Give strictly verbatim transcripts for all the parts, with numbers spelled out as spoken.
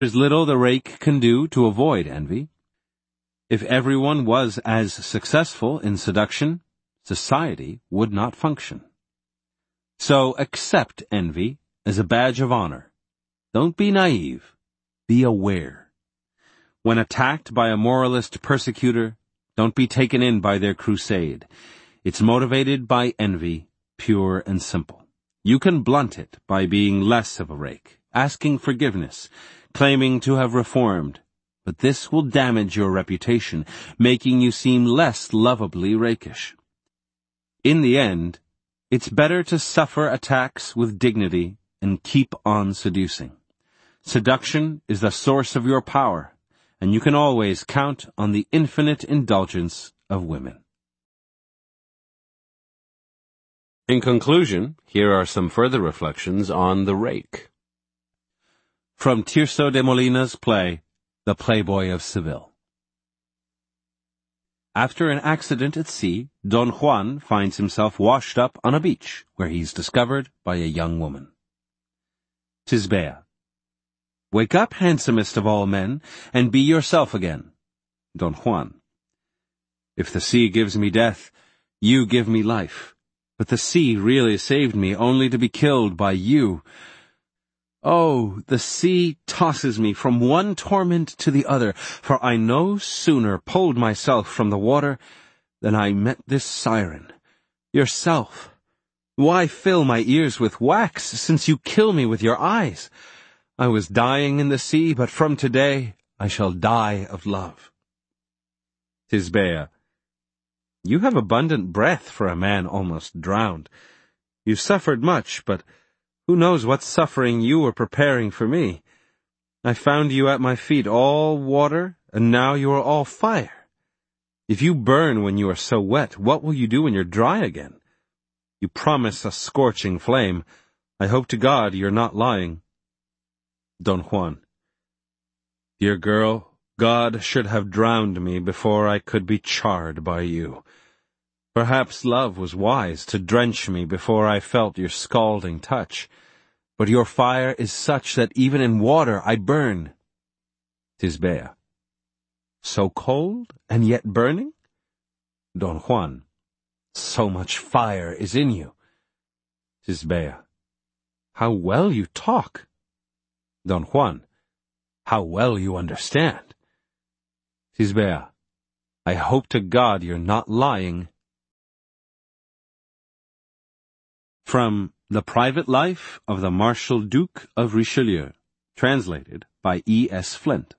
There's little the rake can do to avoid envy. If everyone was as successful in seduction, society would not function. So accept envy as a badge of honor. Don't be naive. Be aware. When attacked by a moralist persecutor, don't be taken in by their crusade. It's motivated by envy, pure and simple. You can blunt it by being less of a rake, asking forgiveness, claiming to have reformed, but this will damage your reputation, making you seem less lovably rakish. In the end, it's better to suffer attacks with dignity and keep on seducing. Seduction is the source of your power, and you can always count on the infinite indulgence of women. In conclusion, here are some further reflections on the rake. From Tirso de Molina's play, The Playboy of Seville. After an accident at sea, Don Juan finds himself washed up on a beach, where he's discovered by a young woman. Tisbea. Wake up, handsomest of all men, and be yourself again. Don Juan. If the sea gives me death, you give me life. But the sea really saved me only to be killed by you. Oh, the sea tosses me from one torment to the other, for I no sooner pulled myself from the water than I met this siren, yourself. Why fill my ears with wax, since you kill me with your eyes? I was dying in the sea, but from today I shall die of love. Tisbea. You have abundant breath for a man almost drowned. You've suffered much, but who knows what suffering you were preparing for me? I found you at my feet all water, and now you are all fire. If you burn when you are so wet, what will you do when you're dry again? You promise a scorching flame. I hope to God you're not lying. Don Juan. Dear girl, God should have drowned me before I could be charred by you. Perhaps love was wise to drench me before I felt your scalding touch, but your fire is such that even in water I burn. Tisbea. So cold and yet burning? Don Juan. So much fire is in you. Tisbea. How well you talk. Don Juan. How well you understand. Tisbea. I hope to God you're not lying. From The Private Life of the Marshal Duke of Richelieu, translated by E. S. Flint.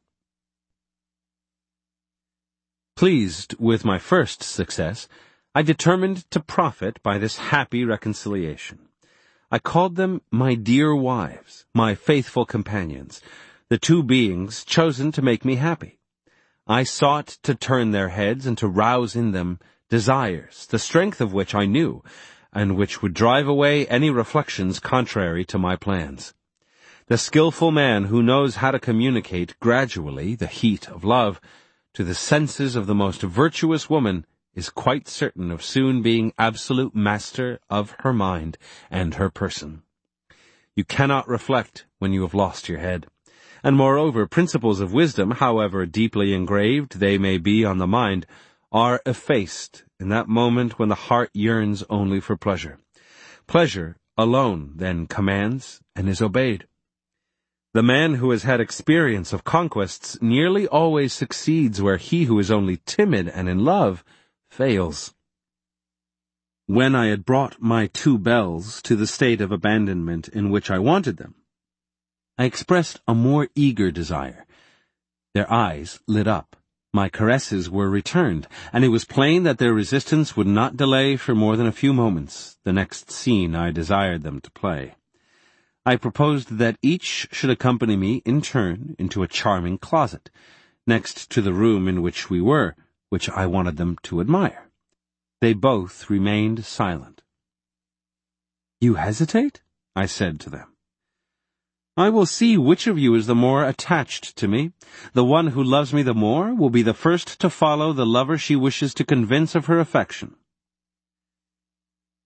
Pleased with my first success, I determined to profit by this happy reconciliation. I called them my dear wives, my faithful companions, the two beings chosen to make me happy. I sought to turn their heads and to rouse in them desires, the strength of which I knew, and which would drive away any reflections contrary to my plans. The skillful man who knows how to communicate gradually the heat of love to the senses of the most virtuous woman is quite certain of soon being absolute master of her mind and her person. You cannot reflect when you have lost your head, and moreover, principles of wisdom, however deeply engraved they may be on the mind, are effaced in that moment when the heart yearns only for pleasure. Pleasure alone then commands and is obeyed. The man who has had experience of conquests nearly always succeeds where he who is only timid and in love fails. When I had brought my two belles to the state of abandonment in which I wanted them, I expressed a more eager desire. Their eyes lit up. My caresses were returned, and it was plain that their resistance would not delay for more than a few moments the next scene I desired them to play. I proposed that each should accompany me in turn into a charming closet, next to the room in which we were, which I wanted them to admire. They both remained silent. "You hesitate?" I said to them. "I will see which of you is the more attached to me. The one who loves me the more will be the first to follow the lover she wishes to convince of her affection."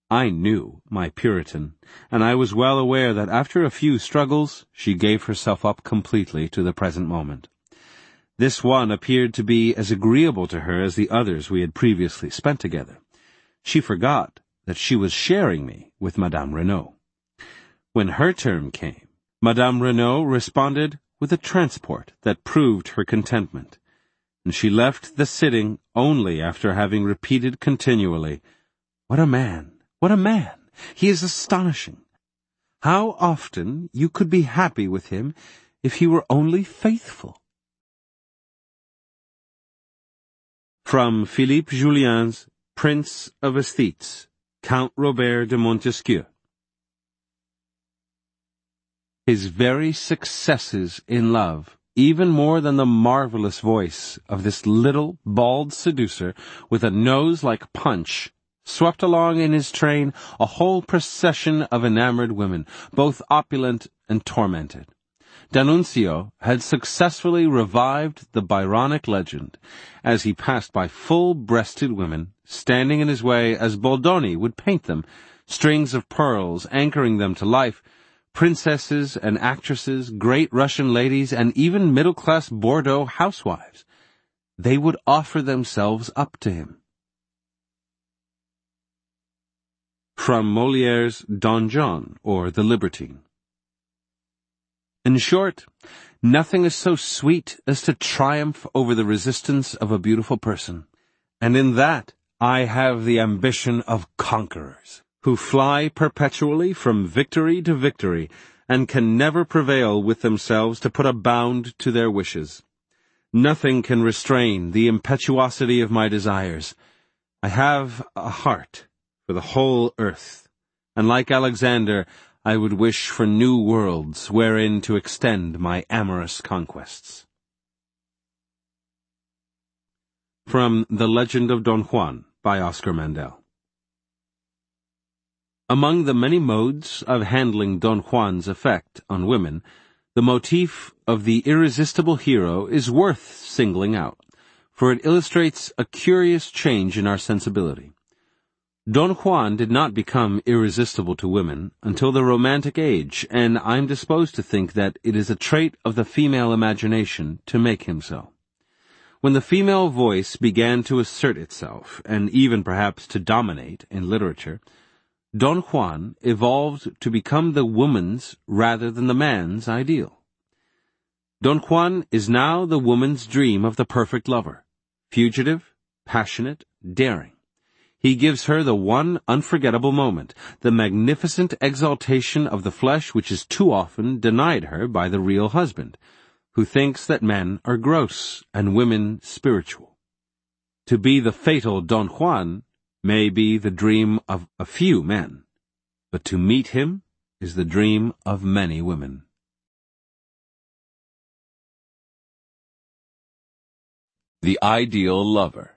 I knew my Puritan, and I was well aware that after a few struggles she gave herself up completely to the present moment. This one appeared to be as agreeable to her as the others we had previously spent together. She forgot that she was sharing me with Madame Renaud. When her term came, Madame Renaud responded with a transport that proved her contentment, and she left the sitting only after having repeated continually, "What a man! What a man! He is astonishing! How often you could be happy with him if he were only faithful." From Philippe Julien's Prince of Esthétes, Count Robert de Montesquieu. His very successes in love, even more than the marvelous voice of this little, bald seducer with a nose like Punch, swept along in his train a whole procession of enamored women, both opulent and tormented. D'Annunzio had successfully revived the Byronic legend, as he passed by full-breasted women, standing in his way as Boldoni would paint them, strings of pearls anchoring them to life, princesses and actresses, great Russian ladies, and even middle-class Bordeaux housewives. They would offer themselves up to him. From Molière's Don John, or The Libertine. In short, nothing is so sweet as to triumph over the resistance of a beautiful person, and in that I have the ambition of conquerors, who fly perpetually from victory to victory, and can never prevail with themselves to put a bound to their wishes. Nothing can restrain the impetuosity of my desires. I have a heart for the whole earth, and like Alexander, I would wish for new worlds wherein to extend my amorous conquests. From The Legend of Don Juan, by Oscar Mandel. Among the many modes of handling Don Juan's effect on women, the motif of the irresistible hero is worth singling out, for it illustrates a curious change in our sensibility. Don Juan did not become irresistible to women until the Romantic Age, and I'm disposed to think that it is a trait of the female imagination to make him so. When the female voice began to assert itself, and even perhaps to dominate in literature, Don Juan evolved to become the woman's rather than the man's ideal. Don Juan is now the woman's dream of the perfect lover, fugitive, passionate, daring. He gives her the one unforgettable moment, the magnificent exaltation of the flesh which is too often denied her by the real husband, who thinks that men are gross and women spiritual. To be the fatal Don Juan may be the dream of a few men, but to meet him is the dream of many women. The Ideal Lover.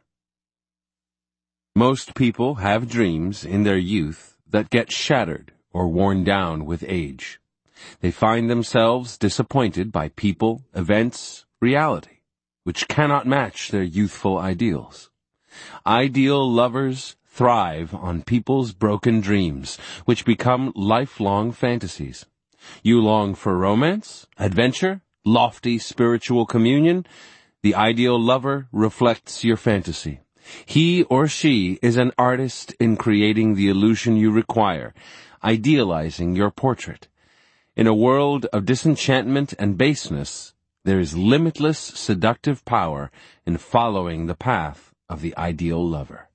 Most people have dreams in their youth that get shattered or worn down with age. They find themselves disappointed by people, events, reality, which cannot match their youthful ideals. Ideal lovers thrive on people's broken dreams, which become lifelong fantasies. You long for romance, adventure, lofty spiritual communion. The ideal lover reflects your fantasy. He or she is an artist in creating the illusion you require, idealizing your portrait. In a world of disenchantment and baseness, there is limitless seductive power in following the path of the ideal lover.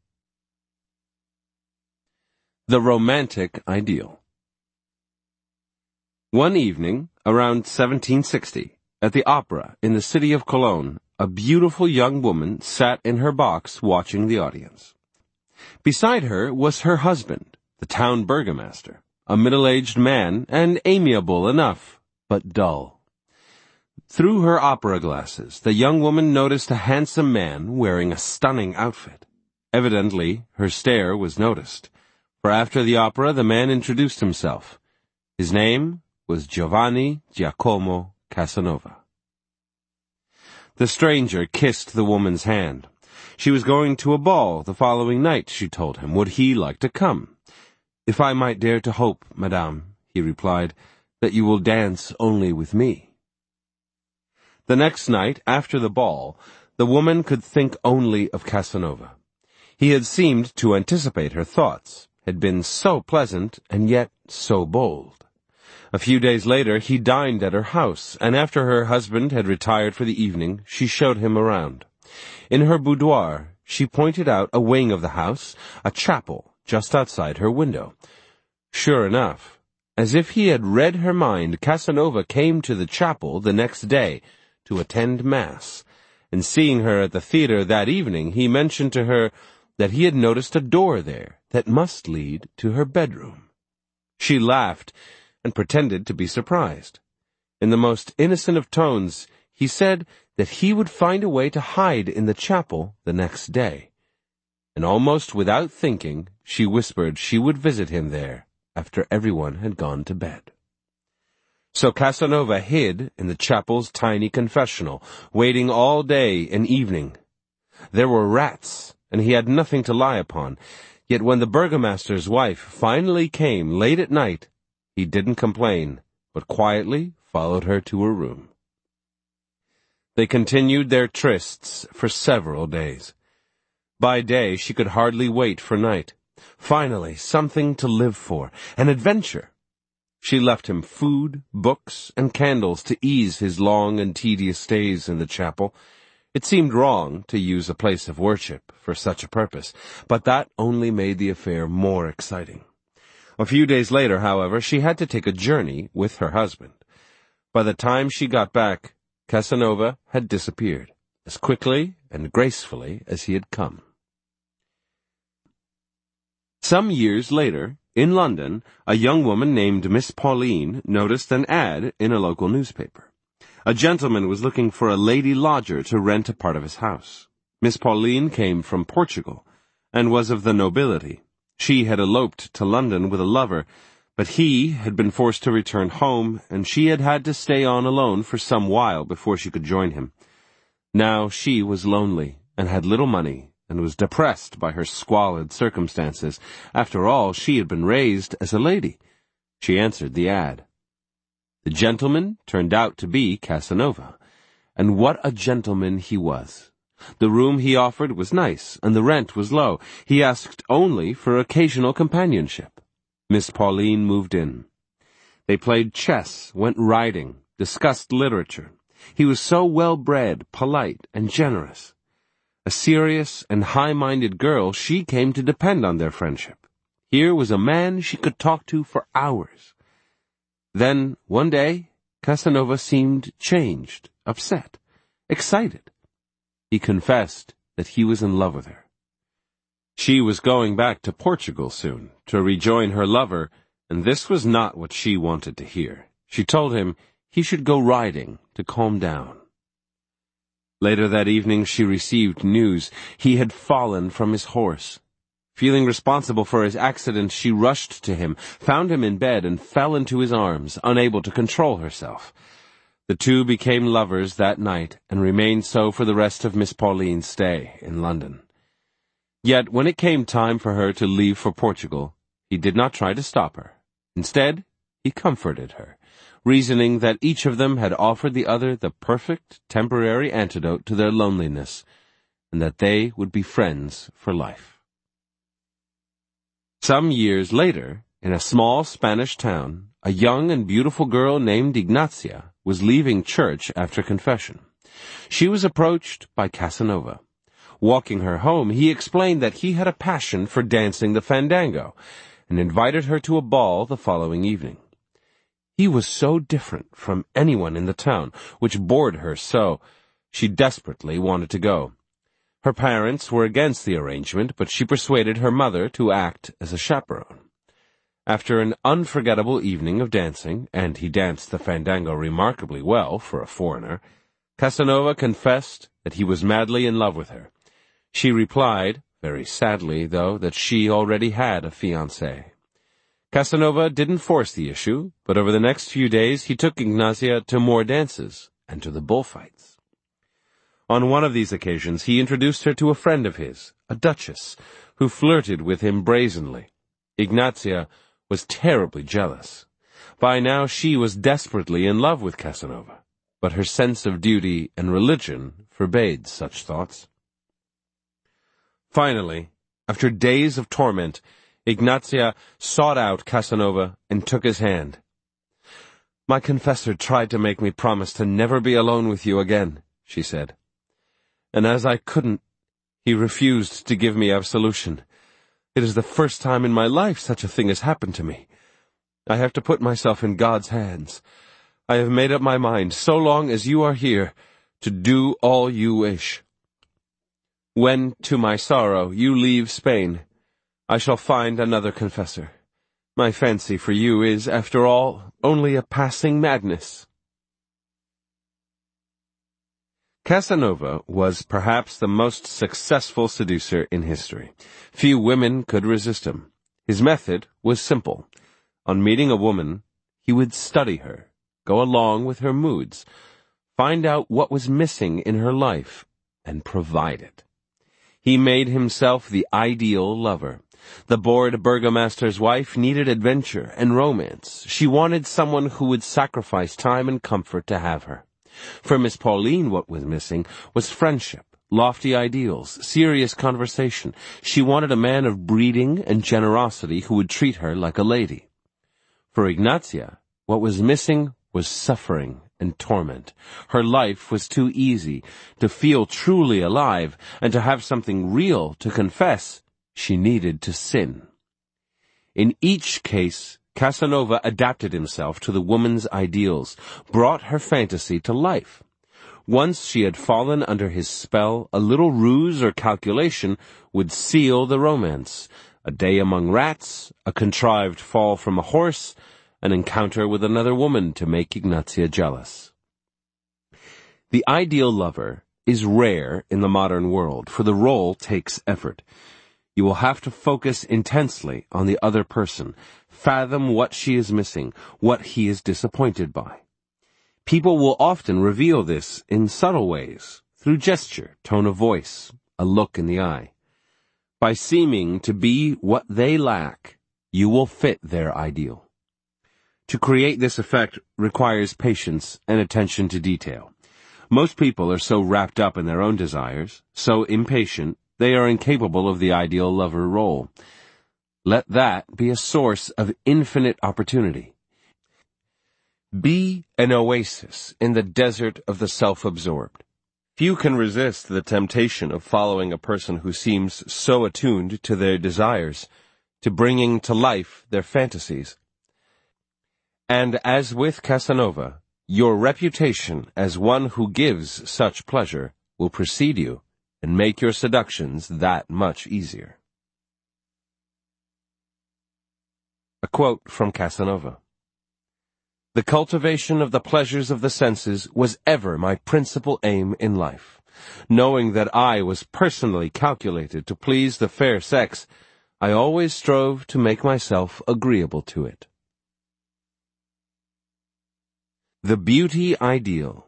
The Romantic Ideal. One evening, around seventeen sixty, at the opera in the city of Cologne, a beautiful young woman sat in her box watching the audience. Beside her was her husband, the town burgomaster, a middle-aged man and amiable enough, but dull. Through her opera glasses, the young woman noticed a handsome man wearing a stunning outfit. Evidently, her stare was noticed, for after the opera the man introduced himself. His name was Giovanni Giacomo Casanova. The stranger kissed the woman's hand. She was going to a ball the following night, she told him. Would he like to come? "If I might dare to hope, madame," he replied, "that you will dance only with me." The next night, after the ball, the woman could think only of Casanova. He had seemed to anticipate her thoughts, had been so pleasant and yet so bold. A few days later he dined at her house, and after her husband had retired for the evening, she showed him around. In her boudoir, she pointed out a wing of the house, a chapel, just outside her window. Sure enough, as if he had read her mind, Casanova came to the chapel the next day to attend Mass, and seeing her at the theater that evening, he mentioned to her that he had noticed a door there that must lead to her bedroom. She laughed and pretended to be surprised. In the most innocent of tones, he said that he would find a way to hide in the chapel the next day. And almost without thinking, she whispered she would visit him there after everyone had gone to bed. So Casanova hid in the chapel's tiny confessional, waiting all day and evening. There were rats, and he had nothing to lie upon, yet when the burgomaster's wife finally came late at night, he didn't complain, but quietly followed her to her room. They continued their trysts for several days. By day she could hardly wait for night. Finally, something to live for, an adventure. She left him food, books, and candles to ease his long and tedious stays in the chapel. It seemed wrong to use a place of worship for such a purpose, but that only made the affair more exciting. A few days later, however, she had to take a journey with her husband. By the time she got back, Casanova had disappeared, as quickly and gracefully as he had come. Some years later, in London, a young woman named Miss Pauline noticed an ad in a local newspaper. A gentleman was looking for a lady lodger to rent a part of his house. Miss Pauline came from Portugal, and was of the nobility. She had eloped to London with a lover, but he had been forced to return home, and she had had to stay on alone for some while before she could join him. Now she was lonely, and had little money, and was depressed by her squalid circumstances. After all, she had been raised as a lady. She answered the ad. The gentleman turned out to be Casanova, and what a gentleman he was. The room he offered was nice, and the rent was low. He asked only for occasional companionship. Miss Pauline moved in. They played chess, went riding, discussed literature. He was so well-bred, polite, and generous. A serious and high-minded girl, she came to depend on their friendship. Here was a man she could talk to for hours. Then, one day, Casanova seemed changed, upset, excited. He confessed that he was in love with her. She was going back to Portugal soon, to rejoin her lover, and this was not what she wanted to hear. She told him he should go riding to calm down. Later that evening she received news. He had fallen from his horse. Feeling responsible for his accident, she rushed to him, found him in bed, and fell into his arms, unable to control herself. The two became lovers that night, and remained so for the rest of Miss Pauline's stay in London. Yet when it came time for her to leave for Portugal, he did not try to stop her. Instead, he comforted her, reasoning that each of them had offered the other the perfect temporary antidote to their loneliness, and that they would be friends for life. Some years later, in a small Spanish town, a young and beautiful girl named Ignacia was leaving church after confession. She was approached by Casanova. Walking her home, he explained that he had a passion for dancing the fandango, and invited her to a ball the following evening. He was so different from anyone in the town, which bored her so. She desperately wanted to go. Her parents were against the arrangement, but she persuaded her mother to act as a chaperone. After an unforgettable evening of dancing, and he danced the fandango remarkably well for a foreigner, Casanova confessed that he was madly in love with her. She replied, very sadly, though, that she already had a fiancé. Casanova didn't force the issue, but over the next few days he took Ignacia to more dances and to the bullfights. On one of these occasions he introduced her to a friend of his, a duchess, who flirted with him brazenly. Ignazia was terribly jealous. By now she was desperately in love with Casanova, but her sense of duty and religion forbade such thoughts. Finally, after days of torment, Ignazia sought out Casanova and took his hand. "My confessor tried to make me promise to never be alone with you again," she said. "And as I couldn't, he refused to give me absolution. It is the first time in my life such a thing has happened to me. I have to put myself in God's hands. I have made up my mind, so long as you are here, to do all you wish. When, to my sorrow, you leave Spain, I shall find another confessor. My fancy for you is, after all, only a passing madness." Casanova was perhaps the most successful seducer in history. Few women could resist him. His method was simple. On meeting a woman, he would study her, go along with her moods, find out what was missing in her life, and provide it. He made himself the ideal lover. The bored burgomaster's wife needed adventure and romance. She wanted someone who would sacrifice time and comfort to have her. For Miss Pauline, what was missing was friendship, lofty ideals, serious conversation. She wanted a man of breeding and generosity who would treat her like a lady. For Ignazia, what was missing was suffering and torment. Her life was too easy. To feel truly alive and to have something real to confess, she needed to sin. In each case, Casanova adapted himself to the woman's ideals, brought her fantasy to life. Once she had fallen under his spell, a little ruse or calculation would seal the romance. A day among rats, a contrived fall from a horse, an encounter with another woman to make Ignazia jealous. The ideal lover is rare in the modern world, for the role takes effort. You will have to focus intensely on the other person, fathom what she is missing, what he is disappointed by. People will often reveal this in subtle ways, through gesture, tone of voice, a look in the eye. By seeming to be what they lack, you will fit their ideal. To create this effect requires patience and attention to detail. Most people are so wrapped up in their own desires, so impatient, they are incapable of the ideal lover role. Let that be a source of infinite opportunity. Be an oasis in the desert of the self-absorbed. Few can resist the temptation of following a person who seems so attuned to their desires, to bringing to life their fantasies. And as with Casanova, your reputation as one who gives such pleasure will precede you and make your seductions that much easier. A quote from Casanova. "The cultivation of the pleasures of the senses was ever my principal aim in life. Knowing that I was personally calculated to please the fair sex, I always strove to make myself agreeable to it." The Beauty Ideal.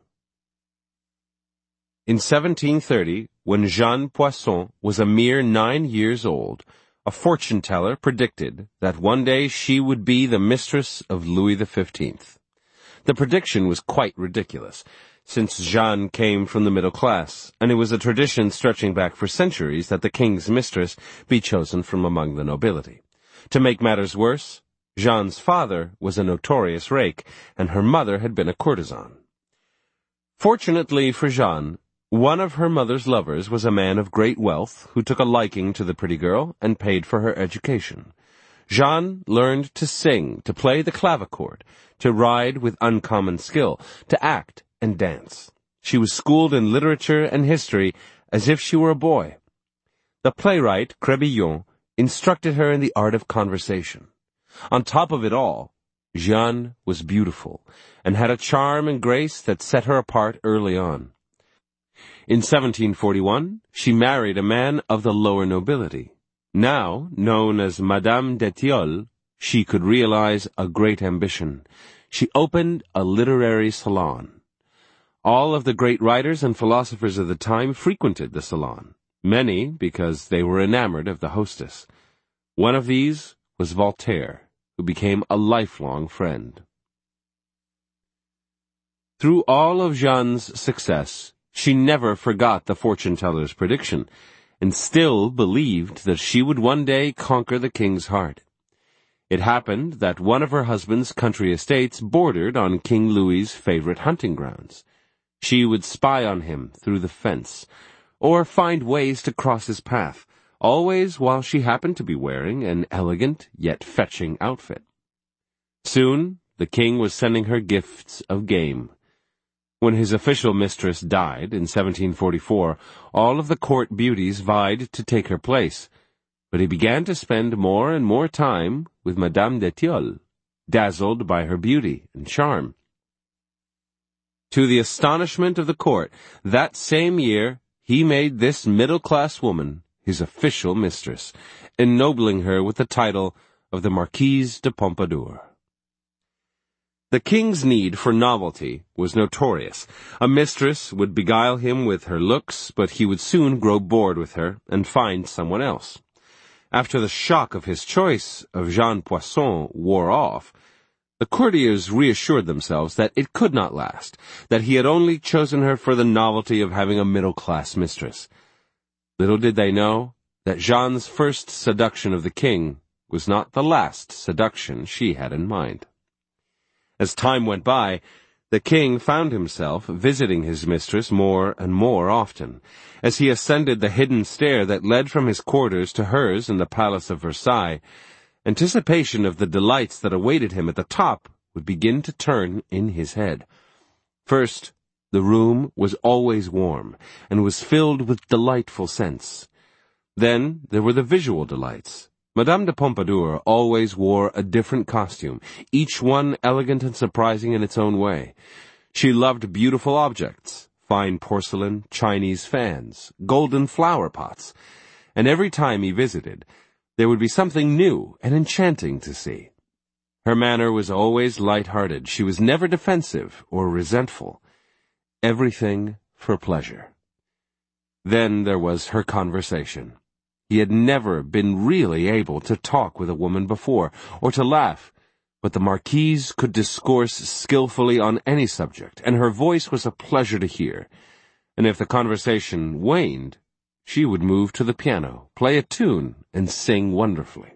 In seventeen thirty, when Jeanne Poisson was a mere nine years old, a fortune-teller predicted that one day she would be the mistress of Louis the Fifteenth. The prediction was quite ridiculous, since Jeanne came from the middle class, and it was a tradition stretching back for centuries that the king's mistress be chosen from among the nobility. To make matters worse, Jeanne's father was a notorious rake, and her mother had been a courtesan. Fortunately for Jeanne, one of her mother's lovers was a man of great wealth who took a liking to the pretty girl and paid for her education. Jeanne learned to sing, to play the clavichord, to ride with uncommon skill, to act and dance. She was schooled in literature and history as if she were a boy. The playwright, Crébillon, instructed her in the art of conversation. On top of it all, Jeanne was beautiful, and had a charm and grace that set her apart early on. In seventeen forty-one, she married a man of the lower nobility. Now, known as Madame d'Étiolles, she could realize a great ambition. She opened a literary salon. All of the great writers and philosophers of the time frequented the salon, many because they were enamored of the hostess. One of these was Voltaire, who became a lifelong friend. Through all of Jeanne's success, she never forgot the fortune-teller's prediction, and still believed that she would one day conquer the king's heart. It happened that one of her husband's country estates bordered on King Louis's favorite hunting grounds. She would spy on him through the fence, or find ways to cross his path, always while she happened to be wearing an elegant yet fetching outfit. Soon, the king was sending her gifts of game. When his official mistress died in seventeen forty-four, all of the court beauties vied to take her place, but he began to spend more and more time with Madame de Tilleul, dazzled by her beauty and charm. To the astonishment of the court, that same year he made this middle-class woman his official mistress, ennobling her with the title of the Marquise de Pompadour. The king's need for novelty was notorious. A mistress would beguile him with her looks, but he would soon grow bored with her and find someone else. After the shock of his choice of Jeanne Poisson wore off, the courtiers reassured themselves that it could not last, that he had only chosen her for the novelty of having a middle-class mistress. Little did they know that Jeanne's first seduction of the king was not the last seduction she had in mind. As time went by, the king found himself visiting his mistress more and more often. As he ascended the hidden stair that led from his quarters to hers in the Palace of Versailles, anticipation of the delights that awaited him at the top would begin to turn in his head. First, the room was always warm, and was filled with delightful scents. Then there were the visual delights. Madame de Pompadour always wore a different costume, each one elegant and surprising in its own way. She loved beautiful objects, fine porcelain, Chinese fans, golden flower pots, and every time he visited, there would be something new and enchanting to see. Her manner was always light-hearted. She was never defensive or resentful. Everything for pleasure. Then there was her conversation. He had never been really able to talk with a woman before, or to laugh, but the Marquise could discourse skillfully on any subject, and her voice was a pleasure to hear. And if the conversation waned, she would move to the piano, play a tune, and sing wonderfully.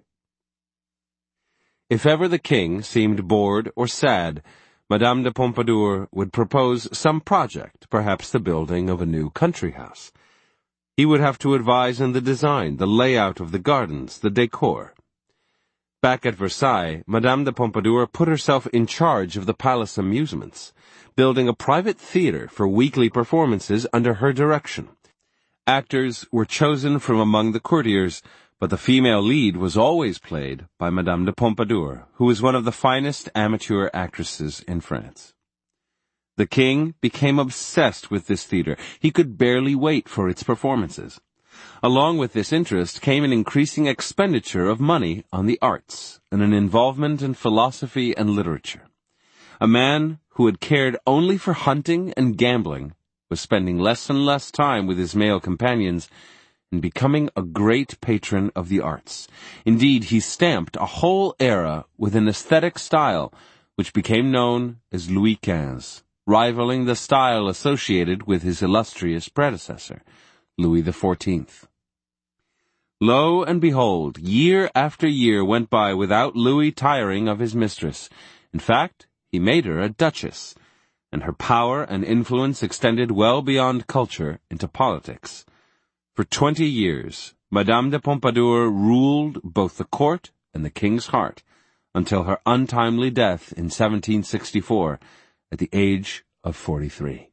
If ever the king seemed bored or sad, Madame de Pompadour would propose some project, perhaps the building of a new country house. He would have to advise in the design, the layout of the gardens, the decor. Back at Versailles, Madame de Pompadour put herself in charge of the palace amusements, building a private theater for weekly performances under her direction. Actors were chosen from among the courtiers, but the female lead was always played by Madame de Pompadour, who was one of the finest amateur actresses in France. The king became obsessed with this theater. He could barely wait for its performances. Along with this interest came an increasing expenditure of money on the arts and an involvement in philosophy and literature. A man who had cared only for hunting and gambling was spending less and less time with his male companions and becoming a great patron of the arts. Indeed, he stamped a whole era with an aesthetic style which became known as Louis Quinze, rivaling the style associated with his illustrious predecessor, Louis the Fourteenth. Lo and behold, year after year went by without Louis tiring of his mistress. In fact, he made her a duchess, and her power and influence extended well beyond culture into politics. For twenty years, Madame de Pompadour ruled both the court and the king's heart, until her untimely death in seventeen sixty-four, at the age of forty-three.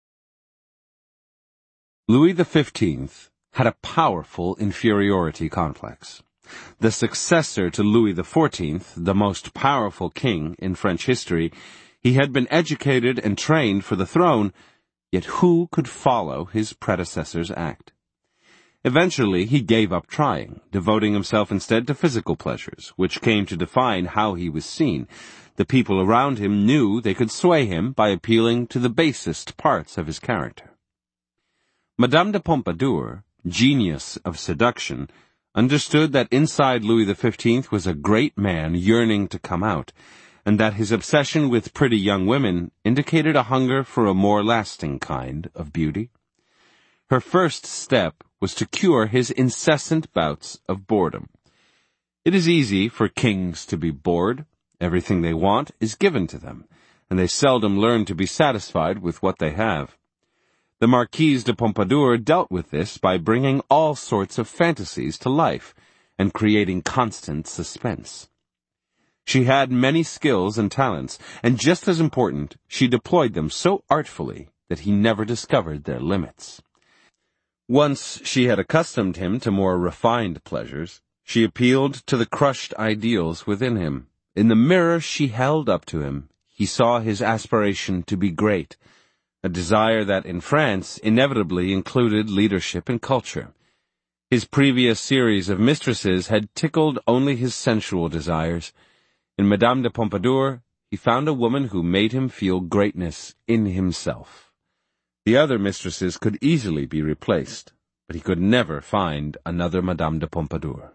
Louis the Fifteenth had a powerful inferiority complex. The successor to Louis the Fourteenth, the most powerful king in French history, he had been educated and trained for the throne, yet who could follow his predecessor's act? Eventually, he gave up trying, devoting himself instead to physical pleasures, which came to define how he was seen. The people around him knew they could sway him by appealing to the basest parts of his character. Madame de Pompadour, genius of seduction, understood that inside Louis the Fifteenth was a great man yearning to come out, and that his obsession with pretty young women indicated a hunger for a more lasting kind of beauty. Her first step was to cure his incessant bouts of boredom. It is easy for kings to be bored. Everything they want is given to them, and they seldom learn to be satisfied with what they have. The Marquise de Pompadour dealt with this by bringing all sorts of fantasies to life and creating constant suspense. She had many skills and talents, and just as important, she deployed them so artfully that he never discovered their limits. Once she had accustomed him to more refined pleasures, she appealed to the crushed ideals within him. In the mirror she held up to him, he saw his aspiration to be great, a desire that in France inevitably included leadership and culture. His previous series of mistresses had tickled only his sensual desires. In Madame de Pompadour, he found a woman who made him feel greatness in himself. The other mistresses could easily be replaced, but he could never find another Madame de Pompadour.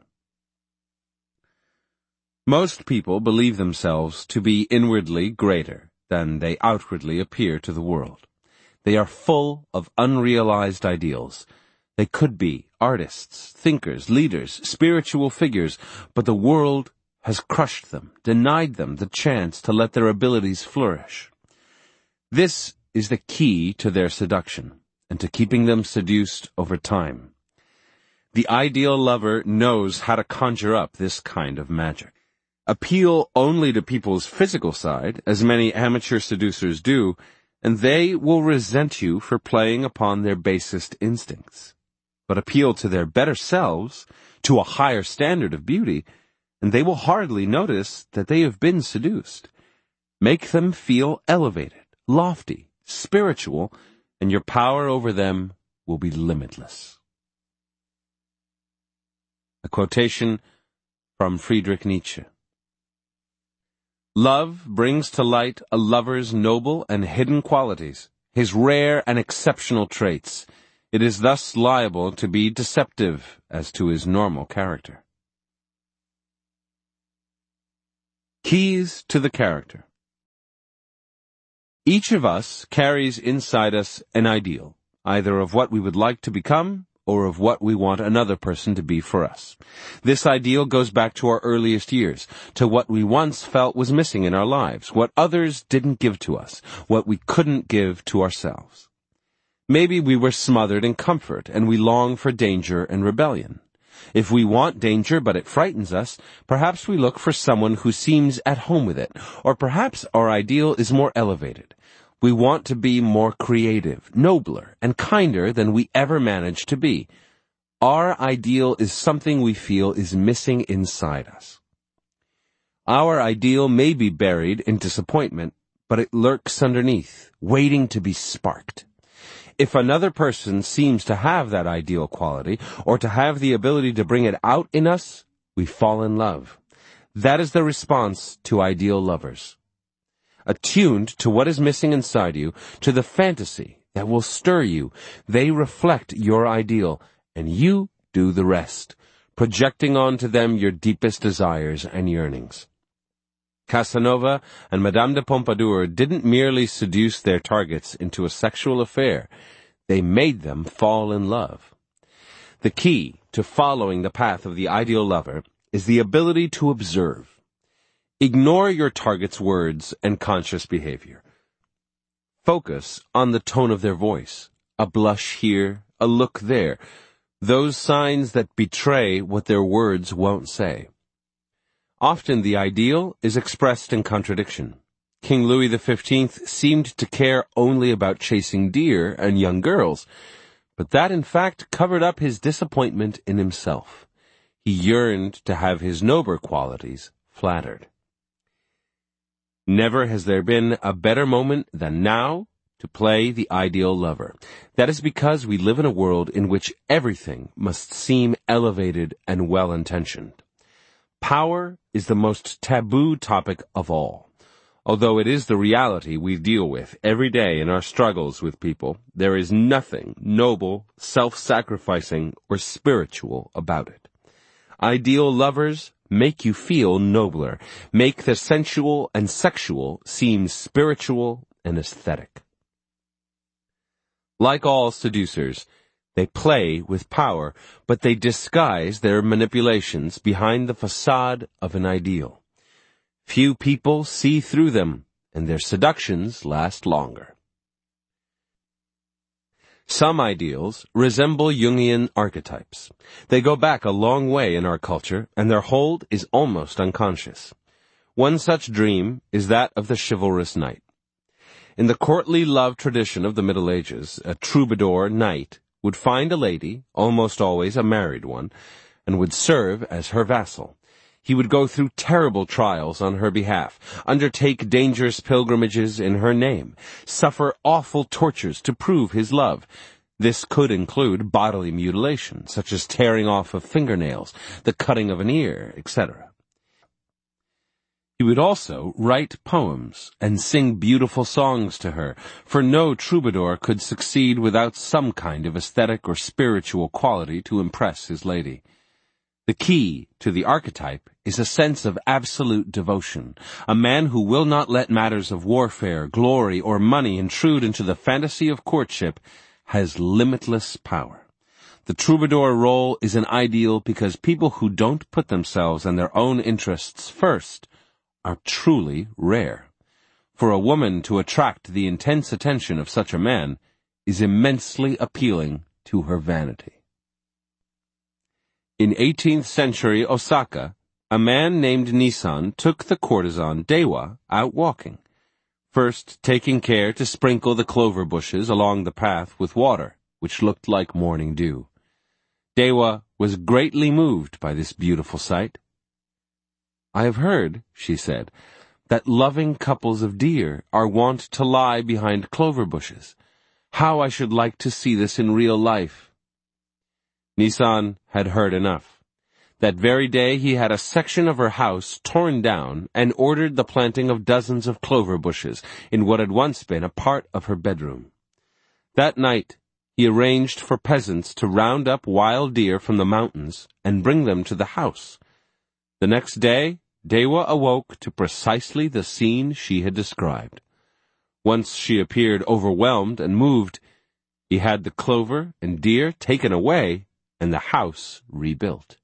Most people believe themselves to be inwardly greater than they outwardly appear to the world. They are full of unrealized ideals. They could be artists, thinkers, leaders, spiritual figures, but the world has crushed them, denied them the chance to let their abilities flourish. This is the key to their seduction, and to keeping them seduced over time. The ideal lover knows how to conjure up this kind of magic. Appeal only to people's physical side, as many amateur seducers do, and they will resent you for playing upon their basest instincts. But appeal to their better selves, to a higher standard of beauty, and they will hardly notice that they have been seduced. Make them feel elevated, lofty, spiritual, and your power over them will be limitless. A quotation from Friedrich Nietzsche. Love brings to light a lover's noble and hidden qualities, his rare and exceptional traits. It is thus liable to be deceptive as to his normal character. Keys to the character. Each of us carries inside us an ideal, either of what we would like to become or of what we want another person to be for us. This ideal goes back to our earliest years, to what we once felt was missing in our lives, what others didn't give to us, what we couldn't give to ourselves. Maybe we were smothered in comfort, and we long for danger and rebellion. If we want danger but it frightens us, perhaps we look for someone who seems at home with it, or perhaps our ideal is more elevated. We want to be more creative, nobler, and kinder than we ever managed to be. Our ideal is something we feel is missing inside us. Our ideal may be buried in disappointment, but it lurks underneath, waiting to be sparked. If another person seems to have that ideal quality, or to have the ability to bring it out in us, we fall in love. That is the response to ideal lovers. Attuned to what is missing inside you, to the fantasy that will stir you, they reflect your ideal, and you do the rest, projecting onto them your deepest desires and yearnings. Casanova and Madame de Pompadour didn't merely seduce their targets into a sexual affair, they made them fall in love. The key to following the path of the ideal lover is the ability to observe. Ignore your target's words and conscious behavior. Focus on the tone of their voice, a blush here, a look there, those signs that betray what their words won't say. Often the ideal is expressed in contradiction. King Louis the Fifteenth seemed to care only about chasing deer and young girls, but that in fact covered up his disappointment in himself. He yearned to have his nobler qualities flattered. Never has there been a better moment than now to play the ideal lover. That is because we live in a world in which everything must seem elevated and well-intentioned. Power is the most taboo topic of all. Although it is the reality we deal with every day in our struggles with people, there is nothing noble, self-sacrificing, or spiritual about it. Ideal lovers make you feel nobler, make the sensual and sexual seem spiritual and aesthetic. Like all seducers, they play with power, but they disguise their manipulations behind the facade of an ideal. Few people see through them, and their seductions last longer. Some ideals resemble Jungian archetypes. They go back a long way in our culture, and their hold is almost unconscious. One such dream is that of the chivalrous knight. In the courtly love tradition of the Middle Ages, a troubadour knight would find a lady, almost always a married one, and would serve as her vassal. He would go through terrible trials on her behalf, undertake dangerous pilgrimages in her name, suffer awful tortures to prove his love. This could include bodily mutilation, such as tearing off of fingernails, the cutting of an ear, et cetera. He would also write poems and sing beautiful songs to her, for no troubadour could succeed without some kind of aesthetic or spiritual quality to impress his lady. The key to the archetype is a sense of absolute devotion, a man who will not let matters of warfare, glory, or money intrude into the fantasy of courtship has limitless power. The troubadour role is an ideal because people who don't put themselves and their own interests first are truly rare. For a woman to attract the intense attention of such a man is immensely appealing to her vanity. In eighteenth century Osaka, a man named Nisan took the courtesan Dewa out walking, first taking care to sprinkle the clover bushes along the path with water, which looked like morning dew. Dewa was greatly moved by this beautiful sight. "I have heard," she said, "that loving couples of deer are wont to lie behind clover bushes. How I should like to see this in real life." Nisan had heard enough. That very day he had a section of her house torn down and ordered the planting of dozens of clover bushes in what had once been a part of her bedroom. That night he arranged for peasants to round up wild deer from the mountains and bring them to the house. The next day Dewa awoke to precisely the scene she had described. Once she appeared overwhelmed and moved, he had the clover and deer taken away and the house rebuilt.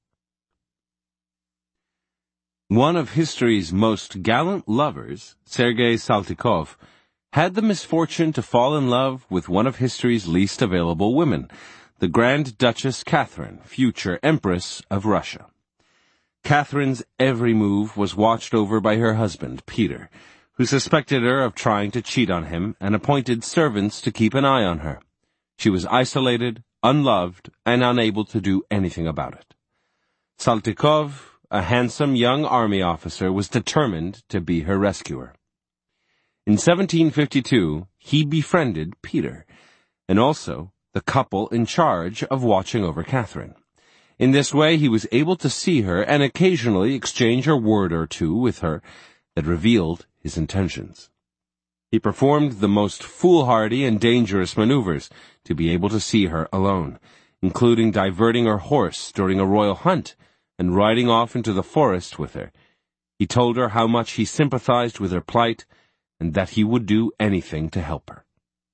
One of history's most gallant lovers, Sergei Saltykov, had the misfortune to fall in love with one of history's least available women, the Grand Duchess Catherine, future Empress of Russia. Catherine's every move was watched over by her husband, Peter, who suspected her of trying to cheat on him and appointed servants to keep an eye on her. She was isolated, unloved, and unable to do anything about it. Saltykov, a handsome young army officer, was determined to be her rescuer. In seventeen fifty-two, he befriended Peter, and also the couple in charge of watching over Catherine. In this way, he was able to see her and occasionally exchange a word or two with her that revealed his intentions. He performed the most foolhardy and dangerous maneuvers to be able to see her alone, including diverting her horse during a royal hunt and riding off into the forest with her. He told her how much he sympathized with her plight and that he would do anything to help her.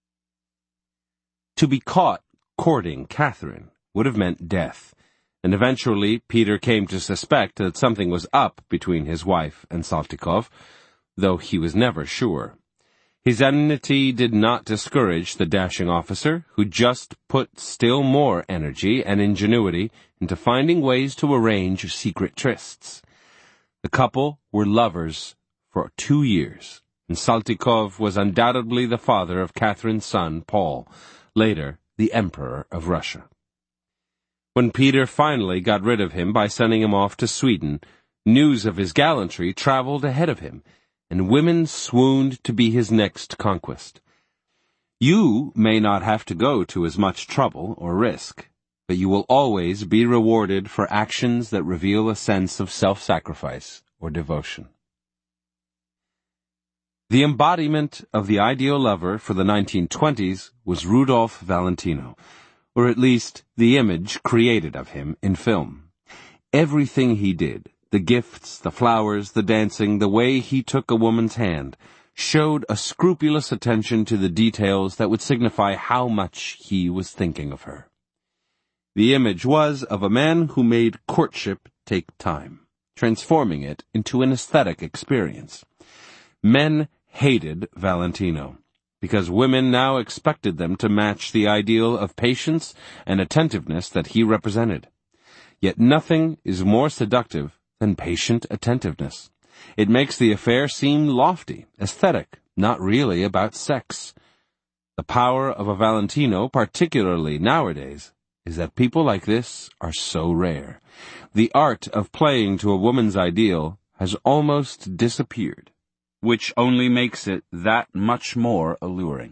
To be caught courting Catherine would have meant death, and eventually Peter came to suspect that something was up between his wife and Saltykov, though he was never sure. His enmity did not discourage the dashing officer, who just put still more energy and ingenuity into finding ways to arrange secret trysts. The couple were lovers for two years, and Saltykov was undoubtedly the father of Catherine's son, Paul, later the Emperor of Russia. When Peter finally got rid of him by sending him off to Sweden, news of his gallantry traveled ahead of him, and women swooned to be his next conquest. You may not have to go to as much trouble or risk, but you will always be rewarded for actions that reveal a sense of self-sacrifice or devotion. The embodiment of the ideal lover for the nineteen twenties was Rudolph Valentino, or at least the image created of him in film. Everything he did, the gifts, the flowers, the dancing, the way he took a woman's hand, showed a scrupulous attention to the details that would signify how much he was thinking of her. The image was of a man who made courtship take time, transforming it into an aesthetic experience. Men hated Valentino, because women now expected them to match the ideal of patience and attentiveness that he represented. Yet nothing is more seductive than patient attentiveness. It makes the affair seem lofty, aesthetic, not really about sex. The power of a Valentino, particularly nowadays, is that people like this are so rare. The art of playing to a woman's ideal has almost disappeared, which only makes it that much more alluring.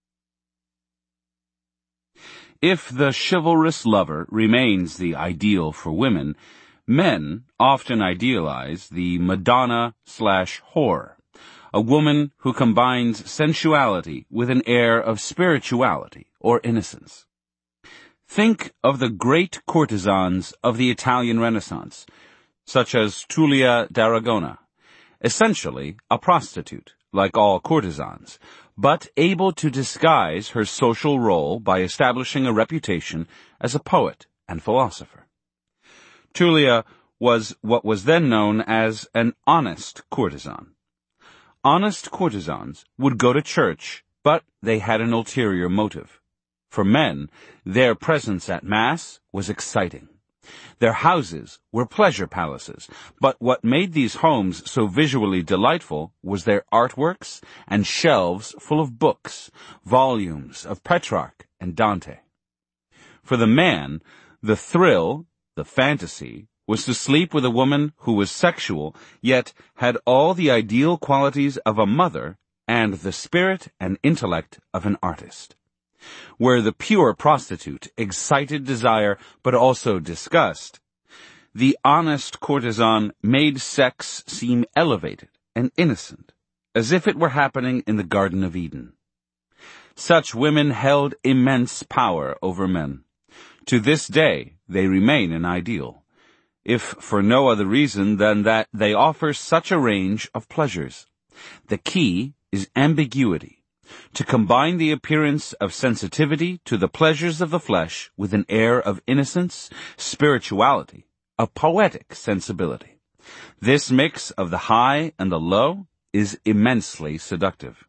If the chivalrous lover remains the ideal for women, men often idealize the Madonna slash whore, a woman who combines sensuality with an air of spirituality or innocence. Think of the great courtesans of the Italian Renaissance, such as Tullia d'Aragona, essentially a prostitute, like all courtesans, but able to disguise her social role by establishing a reputation as a poet and philosopher. Tullia was what was then known as an honest courtesan. Honest courtesans would go to church, but they had an ulterior motive. For men, their presence at Mass was exciting. Their houses were pleasure palaces, but what made these homes so visually delightful was their artworks and shelves full of books, volumes of Petrarch and Dante. For the man, the thrill, the fantasy, was to sleep with a woman who was sexual, yet had all the ideal qualities of a mother and the spirit and intellect of an artist. Where the pure prostitute excited desire but also disgust, the honest courtesan made sex seem elevated and innocent, as if it were happening in the Garden of Eden. Such women held immense power over men. To this day, they remain an ideal, if for no other reason than that they offer such a range of pleasures. The key is ambiguity. To combine the appearance of sensitivity to the pleasures of the flesh with an air of innocence, spirituality, a poetic sensibility. This mix of the high and the low is immensely seductive.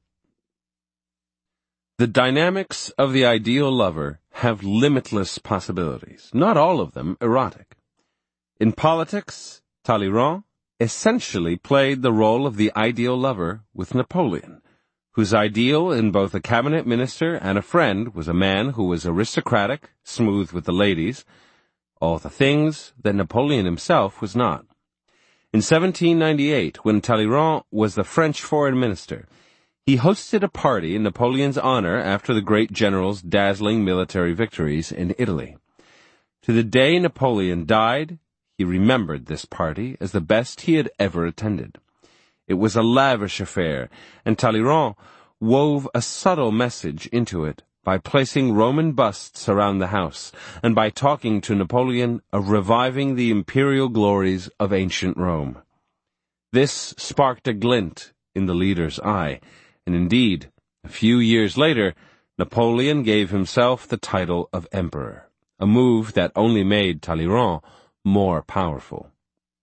The dynamics of the ideal lover have limitless possibilities, not all of them erotic. In politics, Talleyrand essentially played the role of the ideal lover with Napoleon, whose ideal in both a cabinet minister and a friend was a man who was aristocratic, smooth with the ladies, all the things that Napoleon himself was not. In seventeen ninety-eight, when Talleyrand was the French foreign minister, he hosted a party in Napoleon's honor after the great general's dazzling military victories in Italy. To the day Napoleon died, he remembered this party as the best he had ever attended. It was a lavish affair, and Talleyrand wove a subtle message into it by placing Roman busts around the house, and by talking to Napoleon of reviving the imperial glories of ancient Rome. This sparked a glint in the leader's eye, and indeed, a few years later, Napoleon gave himself the title of emperor, a move that only made Talleyrand more powerful.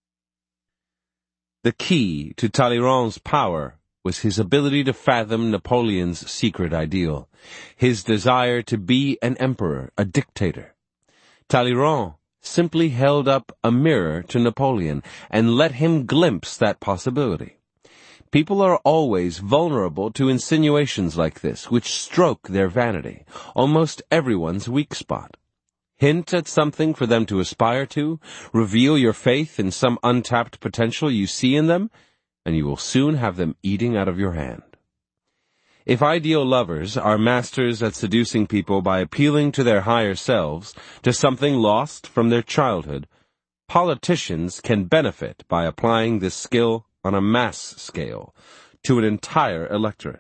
The key to Talleyrand's power was his ability to fathom Napoleon's secret ideal, his desire to be an emperor, a dictator. Talleyrand simply held up a mirror to Napoleon and let him glimpse that possibility. People are always vulnerable to insinuations like this, which stroke their vanity, almost everyone's weak spot. Hint at something for them to aspire to, reveal your faith in some untapped potential you see in them, and you will soon have them eating out of your hand. If ideal lovers are masters at seducing people by appealing to their higher selves, to something lost from their childhood, politicians can benefit by applying this skill on a mass scale to an entire electorate.